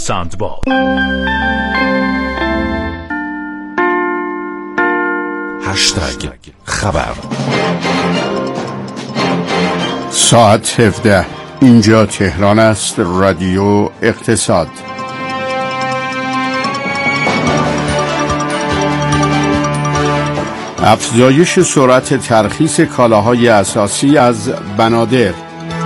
ساندباد. هشتگ خبر. ساعت 17 اینجا تهران است. رادیو اقتصاد. افزایش سرعت ترخیص کالاهای اساسی از بنادر.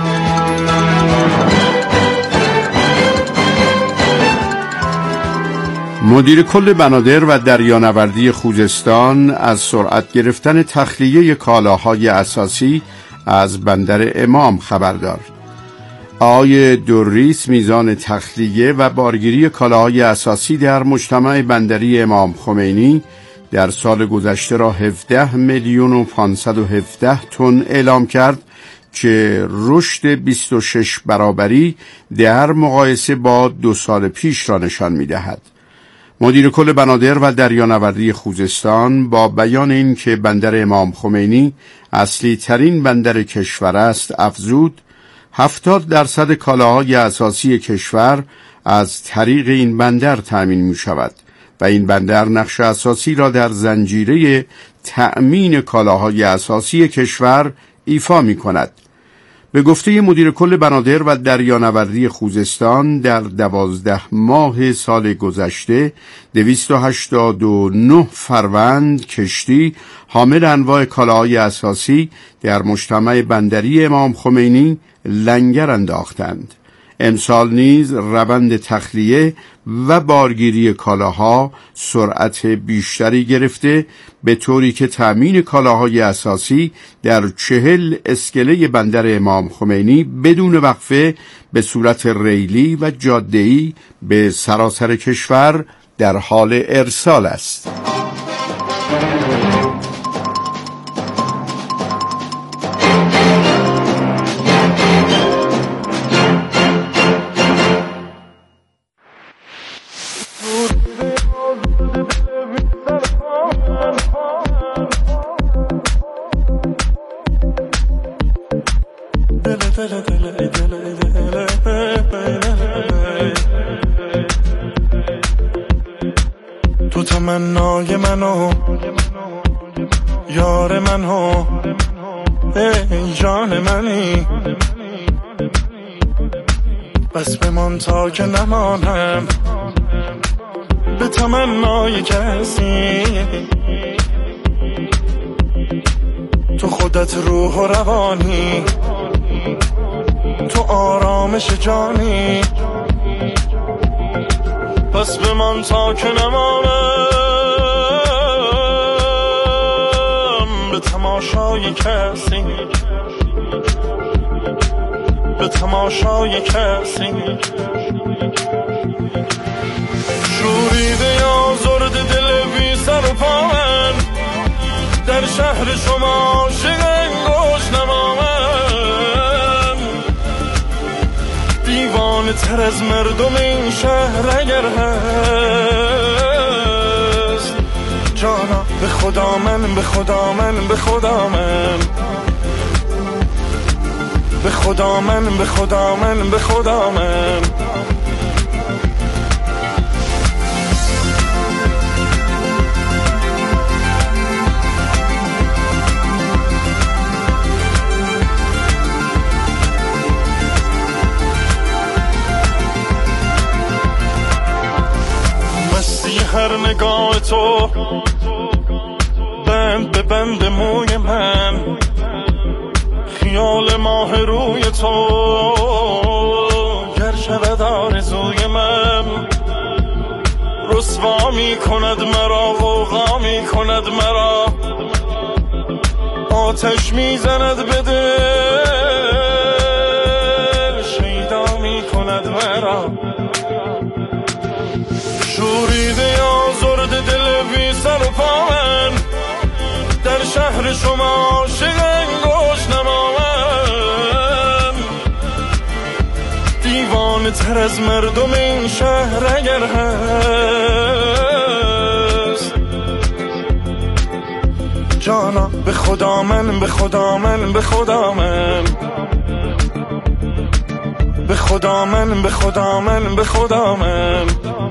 مدیر کل بنادر و دریانوردی خوزستان از سرعت گرفتن تخلیه کالاهای اساسی از بندر امام خبر داد. آقای دوریس میزان تخلیه و بارگیری کالاهای اساسی در مجتمع بندری امام خمینی در سال گذشته را 17,517,000 تن اعلام کرد که رشد 26 برابری در مقایسه با 2 سال پیش را نشان می‌دهد. مدیر کل بنادر و دریانوردی خوزستان با بیان این که بندر امام خمینی اصلی ترین بندر کشور است افزود 70% کالاهای اساسی کشور از طریق این بندر تأمین می شود و این بندر نقش اساسی را در زنجیره تأمین کالاهای اساسی کشور ایفا می کند. به گفته مدیر کل بنادر و دریانوردی خوزستان در 12 ماه سال گذشته 289 فروند کشتی حامل انواع کالاهای اساسی در مجتمع بندری امام خمینی لنگر انداختند. امسال نیز روند تخلیه و بارگیری کالاها سرعت بیشتری گرفته به طوری که تأمین کالاهای اساسی در 40 اسکله بندر امام خمینی بدون وقفه به صورت ریلی و جاده‌ای به سراسر کشور در حال ارسال است. تو تمنای منو یار منو ای جان منی بس بمان تا که نمانم به تمنای کسی تو خودت روح و روانی تو آرامش جانی پس بمان تا که نمانم به تماشای کسی به تماشای کسی شوریده یا زرد دل بی سر و پا من در شهر شما عاشق انگوش نما من دیوانه تر از مردم این شهر اگر هست جانا به خدا من به خدا من به خدا من به خدا من به خدا من به خدا من هر نگاه تو بند به بند موی من خیال ماه روی تو گر شود آرزوی من رسوا می کند مرا غوغا می کند مرا آتش می زند به دل شیدا می کند مرا شوریده یا زرد دل بی سر و پا من در شهر شما عاشق انگوش نما من دیوانه تر از مردم این شهر اگر هست جانا به خدا من به خدا من به خدا من به خدا من، به خدا من، به خدا من.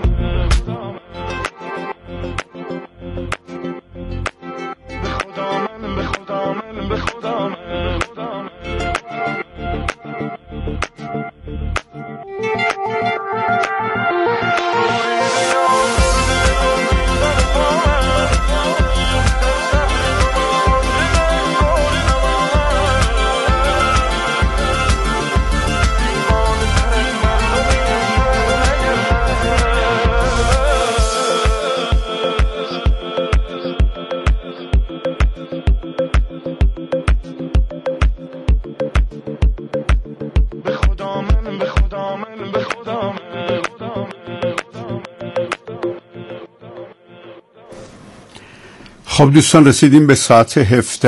خب دوستان، رسیدیم به ساعت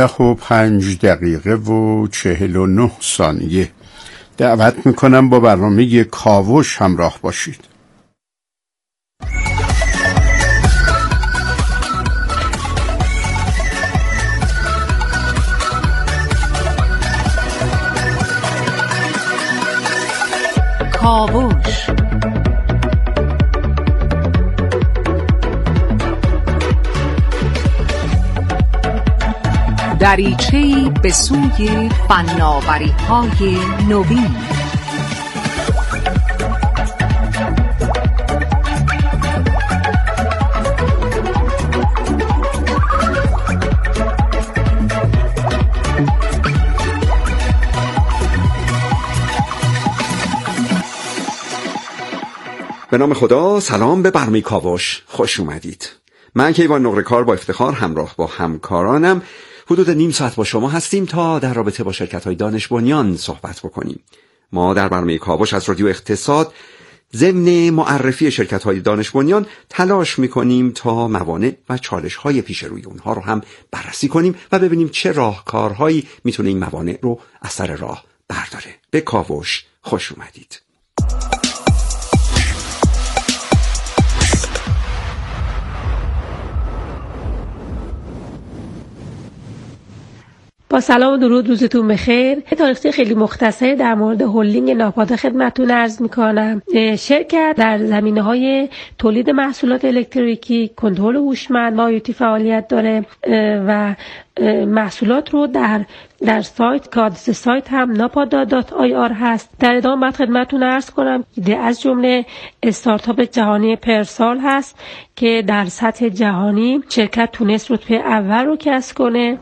17:05:49. دعوت میکنم با برنامه کاوش همراه باشید. کاوش دریچه‌ای به سوی فناوری‌های نوین. به نام خدا، سلام به برنامه کاوش، خوش اومدید. من کیوان نقره‌کار با افتخار همراه با همکارانم حدود نیم ساعت با شما هستیم تا در رابطه با شرکت‌های دانش بنیان صحبت بکنیم. ما در برنامه کاوش از رادیو اقتصاد ضمن معرفی شرکت‌های دانش بنیان تلاش می‌کنیم تا موانع و چالش‌های پیش روی اونها رو هم بررسی کنیم و ببینیم چه راهکارهایی میتونه این موانع رو از سر راه برداره. به کاوش خوش اومدید. با سلام و درود، روزتون بخیر. یه تاریخچه خیلی مختصری در مورد هلدینگ ناپادا خدمتتون عرض می‌کنم. شرکت در زمینه‌های تولید محصولات الکتریکی، کنترل هوشمند و آیوتی فعالیت داره و محصولات رو در سایت که آدرس سایت هم napada.ir هست. در ادامه بعد خدمتتون عرض کنم که از جمله استارتاپ جهانی پرسال هست که در سطح جهانی شرکت تونست رتبه اول رو کسب کنه.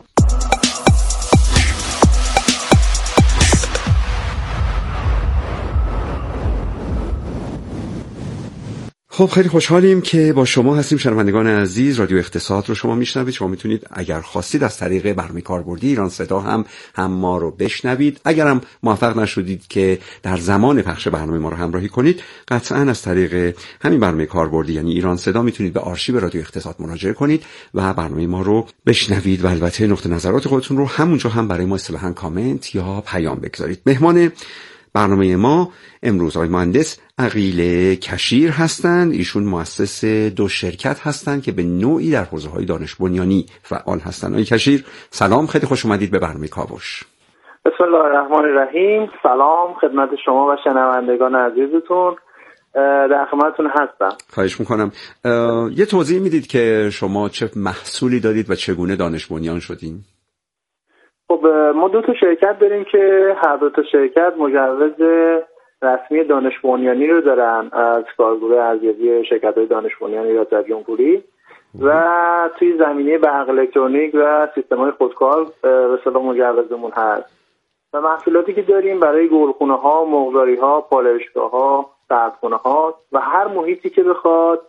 خب خیلی خوشحالیم که با شما هستیم. شنوندگان عزیز، رادیو اقتصاد رو شما میشنوید. شما میتونید اگر خواستید از طریق برنامه کاربردی ایران صدا هم ما رو بشنوید. اگرم موفق نشدید که در زمان پخش برنامه ما رو همراهی کنید، قطعا از طریق همین برنامه کاربردی یعنی ایران صدا میتونید به آرشیو رادیو اقتصاد مراجعه کنید و برنامه ما رو بشنوید و البته نقطه نظرات خودتون رو همونجا هم برای ما اصطلاحاً کامنت یا پیام بگذارید. مهمان برنامه ما امروز آقای مهندس عقیل کشیر هستند. ایشون مؤسس دو شرکت هستند که به نوعی در حوزه‌های دانش بنیانی فعال هستند. آقای کشیر سلام، خیلی خوش اومدید به برنامه کاوش. بسم الله الرحمن الرحیم. سلام خدمت شما و شنوندگان عزیزتون، در خدمتتون هستم. خواهش میکنم. یه توضیح میدید که شما چه محصولی دارید و چگونه دانش بنیان شدین؟ خب ما دو تا شرکت داریم که هر دو تا شرکت مجوز رسمی دانش بنیانی رو دارن از کارگروه ارزیابی شرکت‌های دانش بنیانی ریاست جمهوری و توی زمینه برق الکترونیک و سیستم‌های خودکار به اصطلاح مجوزمون هست. و محصولاتی که داریم برای گلخونه‌ها، مرغداری‌ها، پالایشگاه‌ها، سردخونه‌ها و هر محیطی که بخواد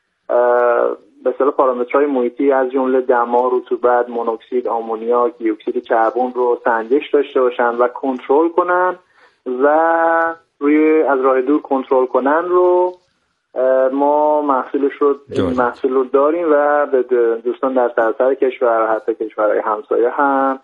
به اصطلاح پارامترهای محیطی از جمله دما، رطوبت، مونوکسید آمونیاک، دی اکسید کربن رو سنجش داشته باشن و کنترل کنن و از راه دور کنترل کنن رو ما محصول رو داریم و به دوستان در سراسر کشور، حتی کشورهای همسایه هم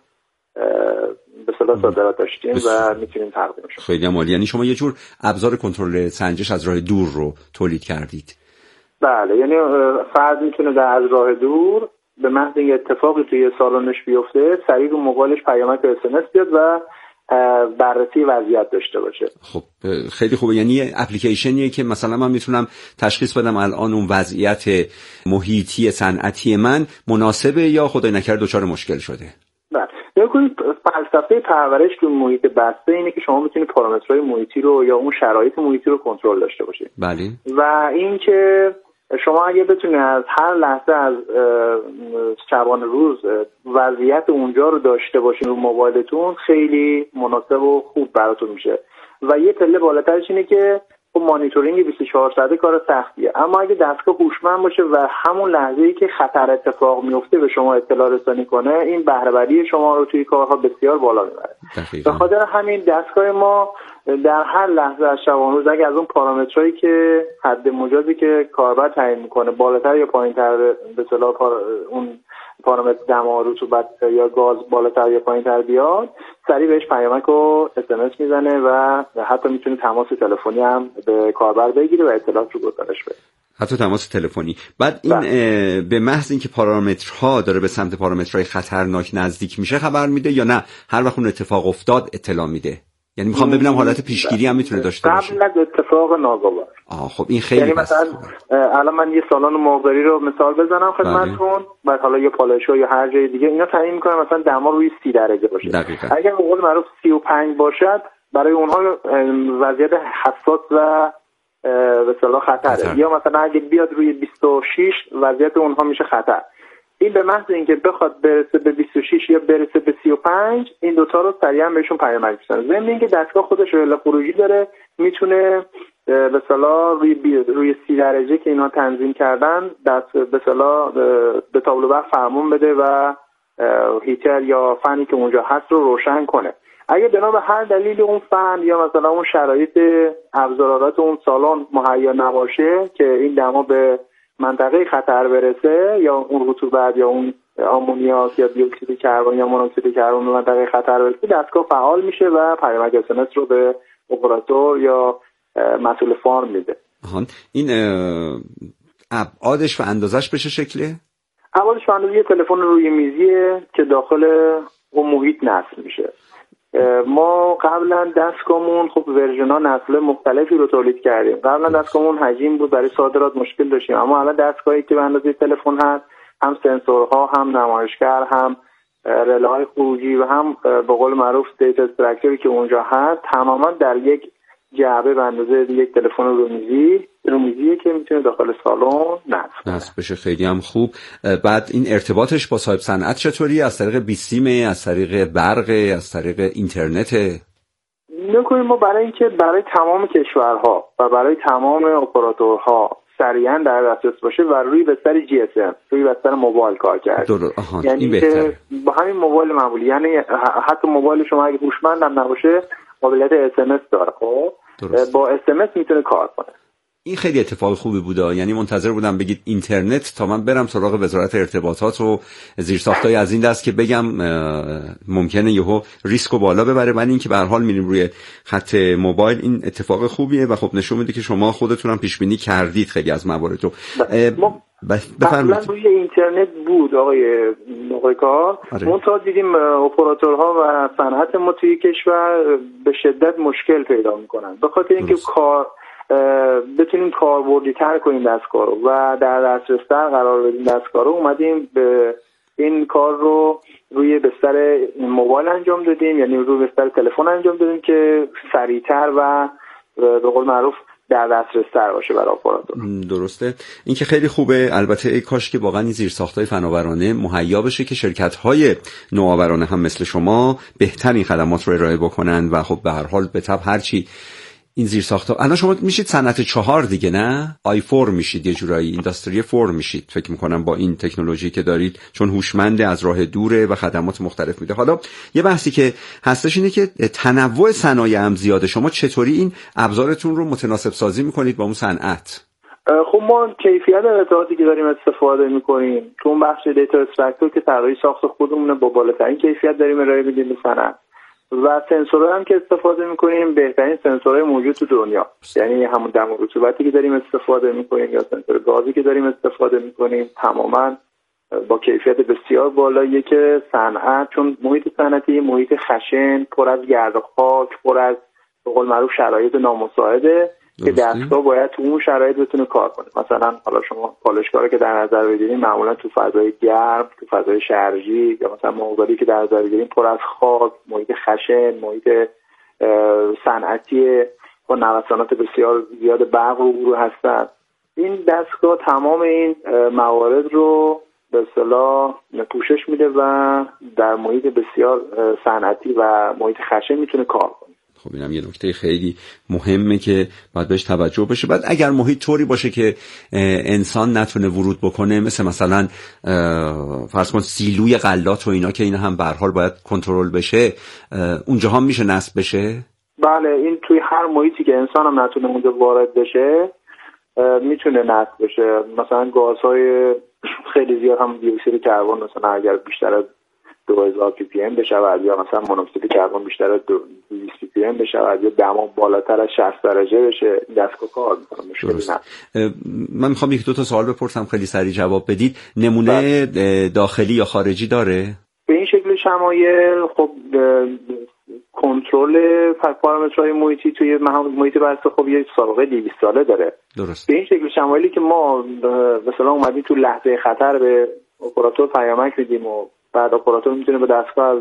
به اصطلاح صادرات داشتیم و میتونیم تقدیمش کنیم. خیلی عالی. یعنی شما یه جور ابزار کنترل سنجش از راه دور رو تولید کردید؟ بله، یعنی فرد میتونه از راه دور به محض اینکه اتفاقی توی سالنش بیفته سریع رو موبایلش پیامک SMS بیاد و بررسی وضعیت داشته باشه. خب خیلی خوبه، یعنی اپلیکیشنیه که مثلا من میتونم تشخیص بدم الان اون وضعیت محیطی صنعتی من مناسبه یا خدای نکرده دچار مشکل شده. بله، ببینید فلسفه پرورش تو محیط بسته اینه که شما بتونید پارامترهای محیطی رو یا اون شرایط محیطی رو کنترل داشته باشید. بله. و اینکه شما اگه بتونید از هر لحظه از شبانه روز وضعیت اونجا رو داشته باشین رو موبایلتون، خیلی مناسب و خوب براتون میشه. و یه پله بالاترش اینه که خب مانیتورینگ 24 ساعته کار سختیه، اما اگه دستگاه هوشمند باشه و همون لحظه‌ای که خطر اتفاق میفته به شما اطلاع رسانی کنه، این بهره‌وری شما رو توی کارها بسیار بالا میبره. به خاطر همین دستگاه ما در هر لحظه از شبانه روز اگه از اون پارامترایی که حد مجازی که کاربر تعیین میکنه بالاتر یا پایین‌تر به اصطلاح اون پارامتر دما، رطوبت یا گاز بالاتر یا پایین‌تر بیاد، سریع بهش پیامک و SMS میزنه و حتی میتونه تماس تلفنی هم به کاربر بگیره و اطلاعات رو گزارش بده. حتی تماس تلفنی. بعد این به محض اینکه پارامترها داره به سمت پارامترهای خطرناک نزدیک میشه خبر میده یا نه هر وقت اون اتفاق افتاد اطلاع میده؟ یعنی میخوام ببینم حالت پیشگیری هم میتونه داشته باشه قبل از اتفاق ناگوار. خب این خیلی یعنی مثلا الان من یه سالن ماهواری رو مثال بزنم خدمتتون، بعد حالا یه پالایشگاه یا هر جای دیگه اینا تعیین میکنن مثلا دما روی 30 درجه باشه. دقیقاً. اگر به قول معروف 35 باشد برای اونها وضعیت حساس و به اصطلاح خطره. یا مثلا اگه بیاد روی 26 وضعیت اونها میشه خطر. این به محض اینکه بخواد برسه به 26 یا برسه به 35 این دوتا رو سریعا بهشون پیامک میزنه. ضمن اینکه دستگاه خودش رله خروجی داره، میتونه به اصطلاح روی 30 درجه که اینا تنظیم کردن به اصطلاح به تابلو برق فرمان بده و هیتر یا فنی که اونجا هست رو روشن کنه. اگه بنا به هر دلیل اون فن یا مثلا اون شرایط ابزارات اون سالن مهیا نباشه که این دما به منطقه خطر برسه یا اون رطوبت یا اون آمونیاک یا دی اکسید کربن یا مونوکسید کربن به منطقه خطر برسه، دستگاه فعال میشه و پیامک SMS رو به اپراتور یا مسئول فارم میده. این ابعادش و اندازش به چه شکله؟ ابعادش و اندازه یه تلفن روی میزیه که داخل اون محیط نصب میشه. ما قبلا دستگاهمون خب ورژن‌ها نسل مختلفی رو تولید کردیم. قبلا دستگاهمون حجم بود، برای صادرات مشکل داشتیم، اما الان دستگاهی که به اندازه تلفن هست، هم سنسورها، هم نمایشگر، هم رله‌های خروجی و هم به قول معروف دیتا استراکچری که اونجا هست، تماما در یک جعبه به اندازه یک تلفن رومیزیه که میتونه داخل سالن نصب بشه. خیلی هم خوب. بعد این ارتباطش با صاحب صنعت چطوری؟ از طریق بیسیم، از طریق برق، از طریق اینترنت؟ نکنیم ما برای تمام کشورها و برای تمام اپراتورها سریعا در دسترس باشه و روی بستر GSM، روی بستر موبایل کار کرد. یعنی این بهتره. با همین موبایل معمولی، یعنی حتی موبایل شما اگه هوشمند هم نباشه قابلیت SMS داره، خب با SMS میتونه کار کنه. این خیلی اتفاق خوبی بوده. یعنی منتظر بودم بگید اینترنت تا من برم سراغ وزارت ارتباطات و زیرساختای از این دست که بگم ممکنه یهو ریسکو بالا ببره، ولی اینکه به هر حال میریم روی خط موبایل این اتفاق خوبیه و خب نشون میده که شما خودتون هم پیش بینی کردید خیلی از موارد رو. بفرمایید. روی اینترنت بود آقای کار. ما تا دیدیم اپراتورها و صنعت ما توی کشور به شدت مشکل پیدا میکنن به خاطر اینکه بتونیم کاربردی تر کنیم دستگاه رو و در دسترس قرار بدیم دستگاه رو. اومدیم به این کار رو روی بستر موبایل انجام دادیم، یعنی روی بستر تلفن انجام دادیم که سریعتر و به قول معروف در دسترس تر باشه برای اپراتور. درسته. این که خیلی خوبه. البته ای کاش که واقعا این زیرساخت‌های فناورانه مهیا بشه که شرکت‌های نوآورانه هم مثل شما بهترین خدمات رو ارائه بکنن و خب به هر حال به تبع هرچی این زیرساخت‌ها الان شما میشید صنعت 4 دیگه، نه i4 میشید، یه جورایی اینداستری 4 میشید فکر میکنم با این تکنولوژی که دارید، چون هوشمند از راه دوره و خدمات مختلف میده. حالا یه بحثی که هستش اینه که تنوع صنایع هم زیاده. شما چطوری این ابزارتون رو متناسب سازی میکنید با اون صنعت؟ خب ما کیفیت اطلاعاتی که داریم استفاده میکنیم تو اون بخش دیتا استراکتور که طراحی ساخت خودمونه با بالاترین کیفیت داریم ارائه میدیم به صنعت و سنسورها هم که استفاده میکنیم بهترین سنسورهای موجود تو دنیا، یعنی همون دم و رطوبتی که داریم استفاده میکنیم یا سنسور گازی که داریم استفاده میکنیم تماما با کیفیت بسیار بالاییه که صنعت، چون محیط صنعتی محیط خشن، پر از گرد و خاک، پر از به قول معروف شرایط نامساعده که دستگاه باید تو اون شرایط بتونه کار کنه. مثلا حالا شما پالشگاه رو که در نظر بگیرید معمولا تو فضای گرم، تو فضای شرجی یا مثلا موبایلی که در نظر بگیرید پر از خاک، محیط خشن، محیط صنعتی با نوسانات بسیار زیاد برق و گروه هستن. این دستگاه تمام این موارد رو به اصطلاح پوشش میده و در محیط بسیار صنعتی و محیط خشن میتونه کار کنه. خب اینم یه نکته خیلی مهمه که باید بهش توجه بشه. بعد اگر محیط طوری باشه که انسان نتونه ورود بکنه، مثلا فرض کن سیلوی غلات و اینا که اینا هم به هر حال باید کنترل بشه، اونجاها میشه نصب بشه؟ بله، این توی هر محیطی که انسان هم نتونه اونجا وارد بشه میتونه نصب بشه. مثلا گازهای خیلی زیاد هم دیوکسید کربن مثلا اگر بیشتر از 2000 پی پی ام بشود یا مثلا مونوکسید کربن بیشتر از 200 پی پی ام بشود یا دما بالاتر از 60 درجه بشه، دستگاه کار میکنه، مشکلی نداره. من میخوام یک دو تا سوال بپرسم خیلی سریع جواب بدید. نمونه داخلی یا خارجی داره؟ به این شکل شمایل خب کنترل پارامترهای محیطی توی محیط بسته خب یه سابقه 200 ساله داره. درست. به این شکل شمایلی که ما مثلا اومدیم تو لحظه خطر به اپراتور پیامک میدیم و بعد اپراتور میتونه به دستگاه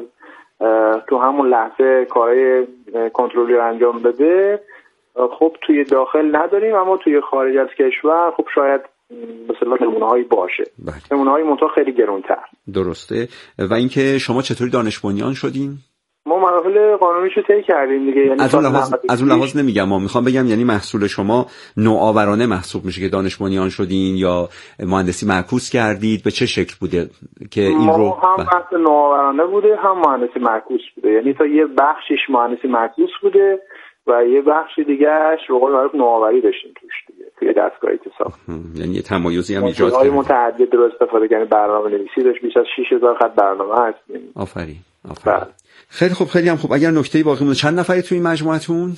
تو همون لحظه کارهای کنترلی رو انجام بده. خب توی داخل نداریم، اما توی خارج از کشور خب شاید مثلا نمونه‌هایی باشه. نمونه‌های منتها خیلی گران‌تر. درسته. و اینکه شما چطوری دانش بنیان شدین؟ ما مراحل قانونیشو طی کردیم دیگه. یعنی از اون لحاظ نمیگم، ما میخوام بگم یعنی محصول شما نوآورانه محسوب میشه که دانش بنیان شدین یا مهندسی معکوس کردید؟ به چه شکل بوده که این رو؟ هم بحث نوآورانه بوده هم مهندسی معکوس بوده، یعنی تا یه بخشش مهندسی معکوس بوده و یه بخش دیگه‌اش به قول معروف نوآوری داشتیم توش دیگه توی دستگاهی که ساخت. یعنی یه تمایزی هم ایجاد کردیم. متعدد رو استفاده کردیم، برنامه‌نویسی داشت، بیش از 6000 خط برنامه هست. آفرین. خیلی خوب، خیلی هم خوب. اگر نکته‌ای باقی مونده، چند نفری توی این مجموعتون؟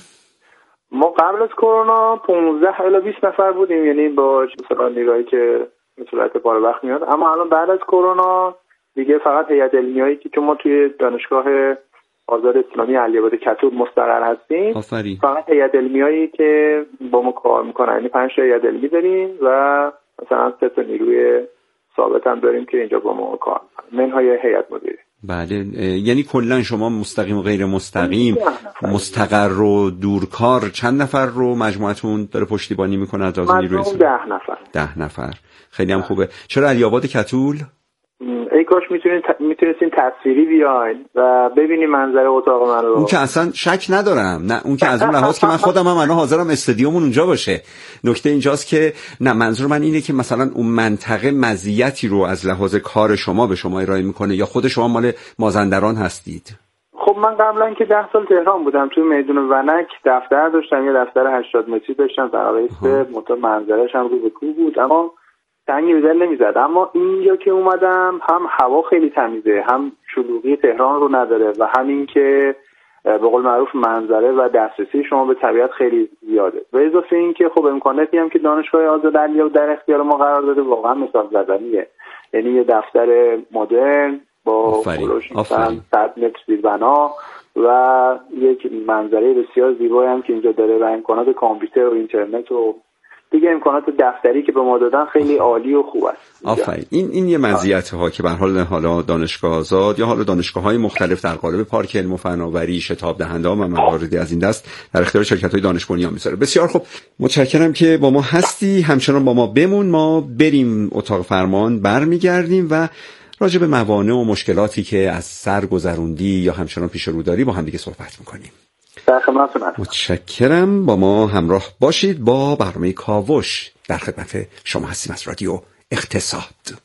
ما قبل از کرونا 15 الی 20 نفر بودیم، یعنی با مثلا نیرویی که به صورت پاره وقت میاد. اما الان بعد از کرونا دیگه فقط هیئت علمیایی که ما توی دانشگاه آزاد اسلامی علی‌آباد کتول مستقر هستیم، فقط هیئت علمیایی که با ما کار میکنن، یعنی 5 تا هیئت علمی داریم و مثلا 3 تا نیروی ثابت هم داریم که اینجا با ما کار میکنن، منهای هیئت مدیره. بله، یعنی کلا شما مستقیم و غیر مستقیم، مستقر و دورکار چند نفر رو مجموعتون داره پشتیبانی میکنه از نیروی؟ 10 نفر. 10 نفر. خیلی هم خوبه. چرا علی‌آباد کتول؟ ای کاش میتونستین تصویری بیاین و ببینیم منظره اتاق من رو. اون که اصلا شک ندارم، نه اون که از اون لحاظ که من خودم هم الان حاضرم استادیومون اونجا باشه. نکته اینجاست که نه، منظور من اینه که مثلا اون منطقه مزیتی رو از لحاظ کار شما به شما ارائه میکنه یا خود شما مال مازندران هستید؟ خب من قبلا که 10 سال تهران بودم توی میدون ونک دفتر داشتم، یه دفتر 80 متری داشتم، در واقع منظرش هم رو به کوه بود اما تنگی به دل نمیزد. اما اینجا که اومدم هم هوا خیلی تمیزه، هم شلوغی تهران رو نداره و همین که به قول معروف منظره و دسترسی شما به طبیعت خیلی زیاده. و اضافه این که خب امکاناتی هم که دانشگاه آزاد علی‌آباد در اختیار ما قرار داده واقعا مثال زدنیه. یعنی یه دفتر مدرن با فلوش 100 متر زیربنا و یک منظره بسیار زیبایی هم که اینجا داره و امکانات کامپیوتر و اینترنت و دیگه امکانات دفتری که به ما دادن خیلی عالی و خوب است. آفرین. این یه مزیت ها که به هر حال دانشگاه آزاد یا حالا دانشگاه‌های مختلف در قالب پارک علم و فناوری، شتاب دهنده‌ها و مواردی از این دست در اختیار شرکت‌های دانش بنیان می‌ذاره. بسیار خوب، متشکرم که با ما هستی، همچنان با ما بمون. ما بریم اتاق فرمان، برمیگردیم و راجع به موانع و مشکلاتی که از سر گذروندی یا همچنان پیش رو داری با هم دیگه صحبت می‌کنیم. متشکرم. با ما همراه باشید با برنامه کاوش. در خدمت شما هستیم از رادیو اقتصاد.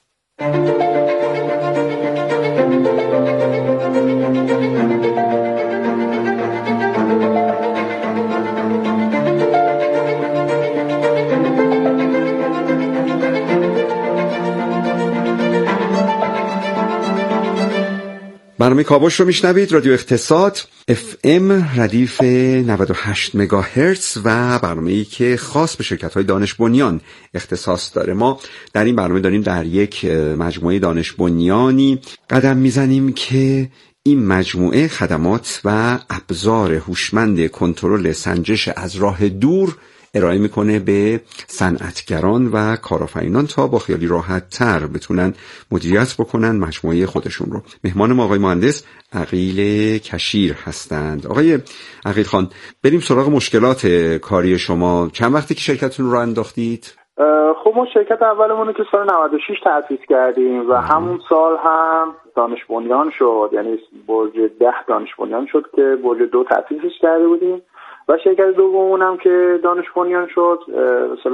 برنامه کاوش رو میشنوید. رادیو اقتصاد FM ردیف 98 مگاهرتز و برنامه‌ای که خاص به شرکت‌های دانش بنیان اختصاص داره. ما در این برنامه داریم در یک مجموعه دانش بنیانی قدم میزنیم که این مجموعه خدمات و ابزار هوشمند کنترل سنجش از راه دور ارائه میکنه به صنعتگران و کارآفرینان تا با خیالی راحت تر بتونن مدیریت بکنن مجموعه خودشون رو. مهمان ما آقای مهندس عقیل کشیر هستند. آقای عقیل خان، بریم سراغ مشکلات کاری شما. چند وقتی که شرکتتون رو انداختید؟ خب ما شرکت اولمون که سال 96 تأسیس کردیم و همون سال هم دانش بنیان شد، یعنی برج 10 دانش بنیان شد که برج 2 تأسیسش کرده بودیم و شرکت دوممون هم که دانش بنیان شد سال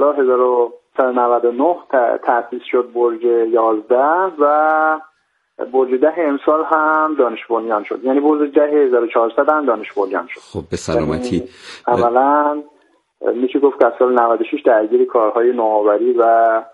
1999 تأسیس شد برج 11 و برج 10 امسال هم دانش بنیان شد، یعنی برج 10 1400 هم دانش بنیان شد. خب به سلامتی. اولا میشه گفت که سال 96 درگیر کارهای نوآوری و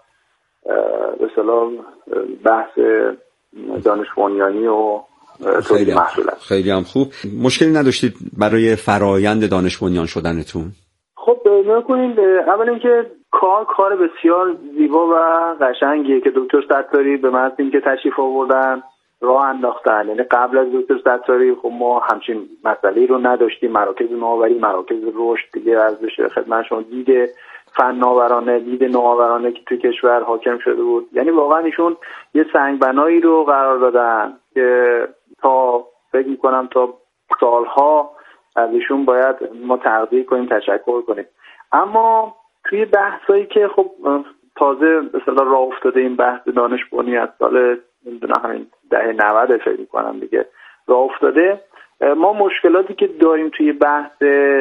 به اصطلاح بحث دانش بنیانی و تولید محصولات. خیلی هم خوب. مشکلی نداشتید برای فرایند دانش بنیان شدنتون؟ خب نکنید اول اینکه کار بسیار زیبا و قشنگیه که دکتر ستاری به محض اینکه تشریف آوردن راه انداختن. یعنی قبل از دکتر ستاری خب ما همچین مسئله‌ای رو نداشتیم. مراکز نوآوری، مراکز رشد دیگه از بشه خدمت شما، دید فناورانه، دید نوآورانه که توی کشور حاکم شده بود. یعنی واقعا ایشون یه سنگبنایی رو قرار دادن که تا فکر می‌کنم تا سالها از ایشون باید ما تقدیر کنیم، تشکر کنیم. اما توی بحثایی که خب تازه به اصطلاح راه افتاده این بحث دانش بنیان از سال نمیدونم همین دهه 90 فکر می‌کنم دیگه راه افتاده، ما مشکلاتی که داریم توی بحث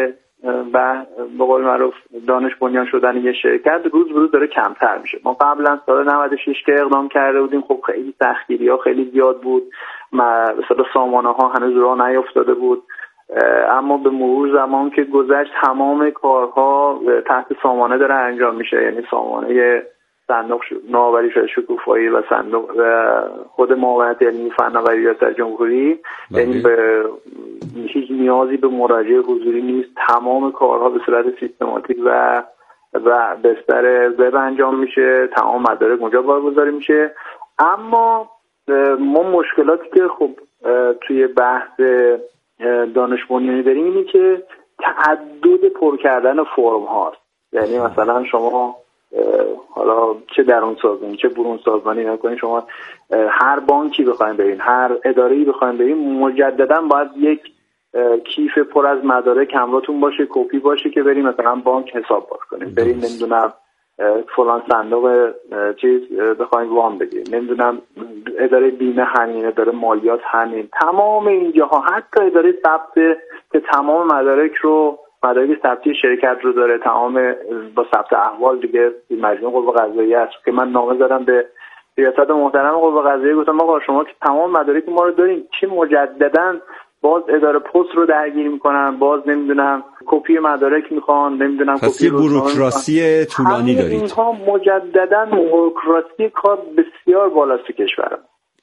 و به قول معروف دانش بنیان شدن یه شرکت روز به روز داره کمتر میشه. ما قبلا سال 96 که اقدام کرده بودیم خب خیلی سختگیری‌ها خیلی زیاد بود، مثلا سامانه‌ها هنوز راه نیفتاده بود، اما به مرور زمان که گذشت تمام کارها تحت سامانه داره انجام میشه. یعنی سامانه صندوق نوآوری شکوفایی و صندوق خود معاونت علمی فناوری ریاست جمهوری، یعنی به هیچ نیازی به مراجعه حضوری نیست. تمام کارها به صورت سیستماتیک و بستر وب انجام میشه، تمام مدارک اونجا بارگذاری میشه. اما ما مشکلاتی که خب توی بحث دانش بنیانی داریم اینه که تعدد پر کردن فرم هاست. یعنی مثلا شما حالا چه درون سازمانی چه برون سازمانی نکنین، شما هر بانکی بخواید برین، هر اداره‌ای بخواید برین، مجددا باید یک کیف پر از مدارک همراهتون باشه، کپی باشه که بریم مثلا بانک حساب باز کنیم، بریم نمیدونم فلان صندوق چیز بخواید وام بگیریم، نمیدونم اداره بیمه همین، اداره مالیات همین، تمام اینجاها، حتی اداره ثبت که تمام مدارک ثبتی شرکت رو داره، تمام با ثبت احوال دیگه مجموعه قوه قضاییه است که من نامه زدم به ریاست محترم قوه قضاییه، گفتم آقا شما که تمام مدارک ما رو دارین، چی مجددا باز اداره پست رو درگیر میکنن، باز نمیدونم کپی مدارک میخوان، نمیدونم کپی بوروکراسی طولانی دارید. اینها مجددا بوروکراسی کار بسیار بالاست تو کشورم.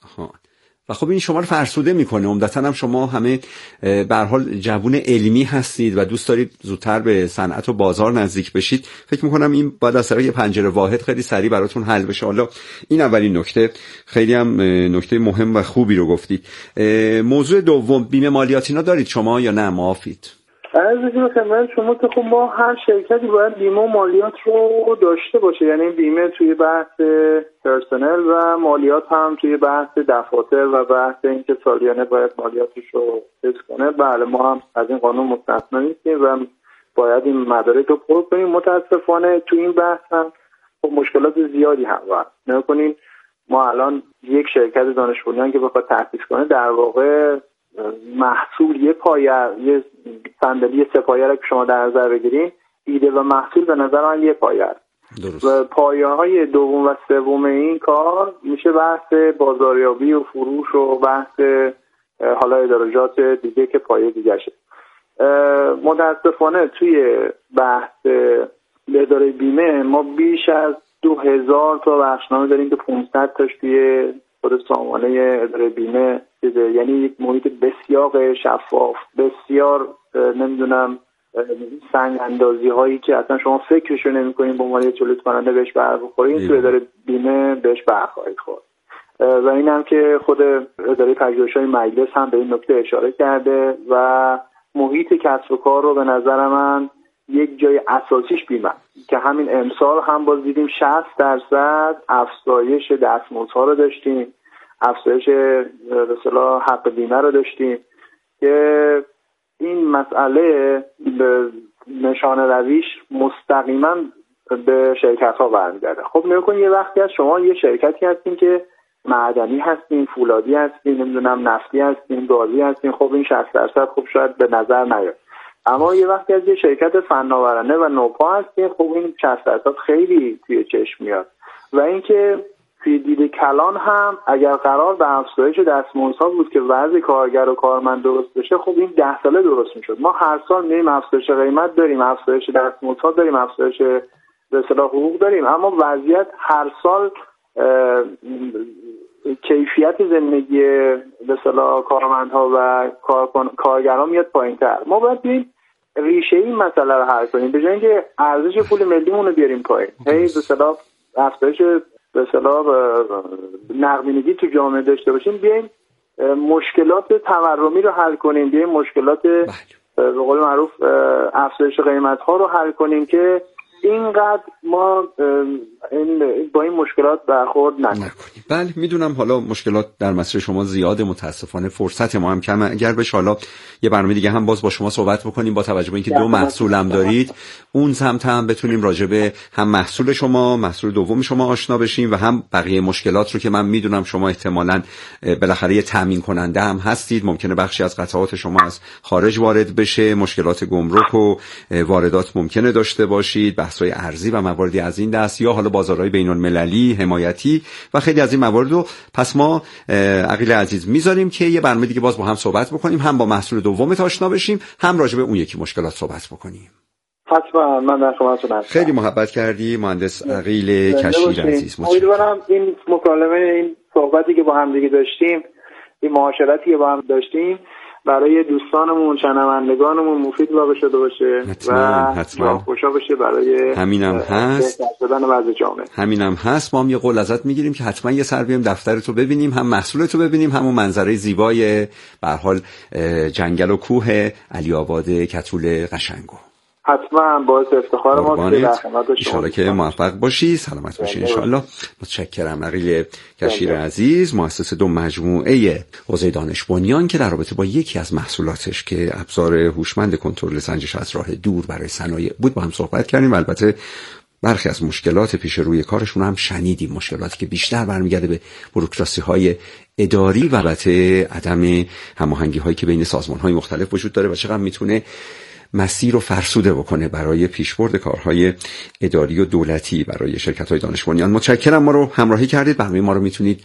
و خب این شما رو فرسوده میکنه. عمدتاً هم شما همه به هر حال جوون علمی هستید و دوست دارید زودتر به صنعت و بازار نزدیک بشید. فکر میکنم این باید از طریق یه پنجره واحد خیلی سریع براتون حل بشه. حالا این اولین نکته، خیلی هم نکته مهم و خوبی رو گفتید. موضوع دوم، بیمه مالیاتی اینا دارید شما یا نه معافید؟ از این خدمت شما که خب ما هر شرکتی باید بیمه و مالیات رو داشته باشه. یعنی بیمه توی بحث پرسنل و مالیات هم توی بحث دفاتر و بحث اینکه سالیانه باید مالیاتش رو حفظ کنه. بله ما هم از این قانون مستثنا نیستیم و باید این مدارک رو پر کنیم. متاسفانه توی این بحث هم خب مشکلات زیادی هم هست. نکنین ما الان یک شرکت دانش بنیان که بخواد تأسیس کنه، در واقع محصول یه صندلی 3 پایه را که شما در نظر بگیرین، ایده و محصول به نظر من یه پایه است. و پایه‌های دوم و سوم این کار میشه بحث بازاریابی و فروش و بحث حالا ادارجات دیگه که پایه دیگه شه. متاسفانه توی بحث اداره بیمه ما بیش از 2000 تا بخشنامه داریم که 500 تاش توی خود سامانه اداره بیمه دیده، یعنی یک محیط بسیار شفاف، بسیار نمیدونم سنگ اندازی هایی که اصلا شما فکرشو نمی‌کنین به عنوان یه تولید کننده بهش برخورید، تو اداره بیمه بهش برخواهید خورد. و این هم که خود اداره پژوهش‌های مجلس هم به این نکته اشاره کرده و محیط کسب و کار رو به نظر من یک جای اساسیش بیمه که همین امسال هم باز دیدیم 60% افزایش دستمزدها رو داشتیم، افزایش به اصطلاح حق بیمه رو داشتیم که این مسئله به نشانه رویش مستقیما به شرکت‌ها برمیگرده. خب نگاه کن یه وقتی از شما یه شرکتی هستین که معدنی هستین، فولادی هستین، نمیدونم نفتی هستین، گازی هستین، خب این 60% خب شاید به نظر نیاد. اما یه وقتی از یه شرکت فناورانه و نوپا هستین، خب این 60% خیلی توی چشم میاد. و اینکه توی دید کلان هم اگر قرار به افزایش دستمزدها بود که وضع کارگر و کارمند درست بشه، خب این 10 ساله درست میشد. ما هر سال میریم افزایش قیمت داریم، افزایش دستمزدها داریم، افزایش به اصطلاح حقوق داریم، اما وضعیت هر سال کیفیت زندگی به اصطلاح کارمندها و کارگران میاد پایین‌تر. ما باید بیایم ریشه این مسئله رو حل کنیم، به جای اینکه ارزش پول ملیمون رو بیاریم پایین، به اصطلاح افزایش به اصطلاح نقدینگی تو جامعه داشته باشیم، بیایم مشکلات تورمی رو حل کنیم، بیایم مشکلات به قول معروف افزایش قیمت‌ها رو حل کنیم که اینقدر ما با این مشکلات برخورد نکنیم. بله میدونم حالا مشکلات در مسیر شما زیاده، متاسفانه فرصت ما هم کمه. اگر بشه حالا یه برنامه دیگه هم باز با شما صحبت بکنیم، با توجه به اینکه 2 محصول هم دارید، اون سمت هم بتونیم راجع به هم محصول شما، محصول دوم شما آشنا بشیم و هم بقیه مشکلات رو که من میدونم شما احتمالاً بالاخره یه تامین کننده هم هستید، ممکنه بخشی از قطعات شما از خارج وارد بشه، مشکلات گمرک و واردات ممکنه داشته باشید، بحث‌های ارزی و مواردی از این دست، یا حالا بازارهای بین‌المللی، حمایتی و خیلی از این موارد رو پس ما عقیل عزیز میذاریم که یه برنامه دیگه باز با هم صحبت بکنیم، هم با محصول دومت آشنا بشیم، هم راجع به اون یکی مشکلات صحبت بکنیم. حتما من در خدمتتون هستم. خیلی محبت کردی مهندس عقیل کشیر عزیز. امیدوارم این مکالمه، این صحبتی که با هم دیگه داشتیم، این معاشرتی که با هم داشتیم برای دوستانمون، شنوندگانمون مفید واقع شده باشه حتما. خوشا باشه برای همینم هست. بهتر وضع جامعه. همینم هست. ما هم یه قول ازت میگیریم که حتما یه سر بیایم دفترتو ببینیم، هم محصولتو ببینیم، همون منظره زیبای به هر حال جنگل و کوه علی آباد کتول قشنگو. حتما باعث افتخار ما که در خدمت شما. ان شاءالله که موفق باشی، سلامت باشی ان شاءالله. متشکرم عقیل کشیر عزیز، مؤسس 2 مجموعه حوزه دانش بنیان که در رابطه با یکی از محصولاتش که ابزار هوشمند کنترل سنجش از راه دور برای صنایع بود با هم صحبت کردیم. البته برخی از مشکلات پیش روی کارشون هم شنیدیم، مشکلاتی که بیشتر برمیگرده به بوروکراسی اداری و البته عدم هماهنگی هایی که بین سازمان های مختلف وجود داره و چقدر میتونه مسیر رو فرسوده بکنه برای پیشبرد کارهای اداری و دولتی برای شرکت‌های دانش بنیان. متشکرم ما رو همراهی کردید. برنامه ما رو میتونید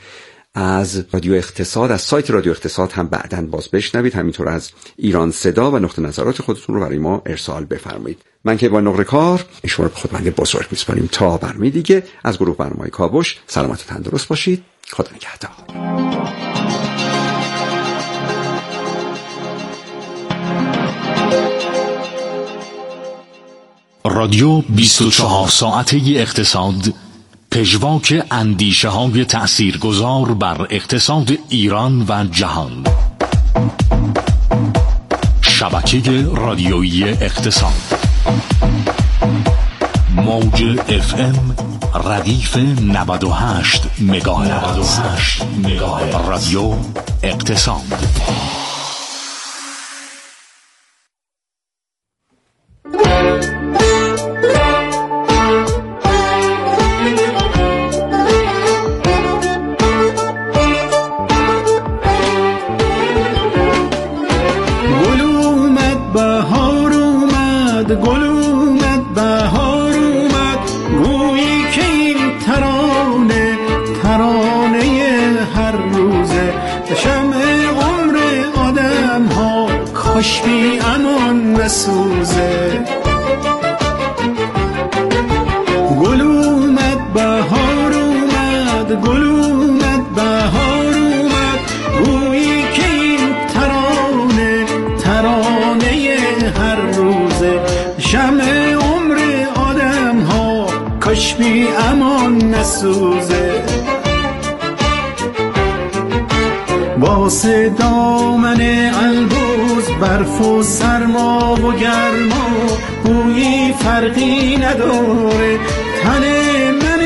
از رادیو اقتصاد، از سایت رادیو اقتصاد هم بعداً باز بشنوید، همینطور از ایران صدا و نقطه نظرات خودتون رو برای ما ارسال بفرمایید. من که با نقره کار شما رو به خداوند بزرگ میسپاریم تا برنامه دیگه. از گروه برنامه‌های کاوش سلامت و تندرست باشید. خدا نگهدار. رادیو 24 ساعته اقتصاد، پژواک اندیشه های تأثیرگذار بر اقتصاد ایران و جهان. شبکه رادیویی اقتصاد، موج FM ردیف 98 مگاهرتز. رادیو اقتصاد. بی امان نسوزه، گل اومد بهار اومد، گل اومد بهار اومد، گویی امان نسوزه. واسه دامن البرز برف و سرما و گرما بویی فرقی نداره. تن من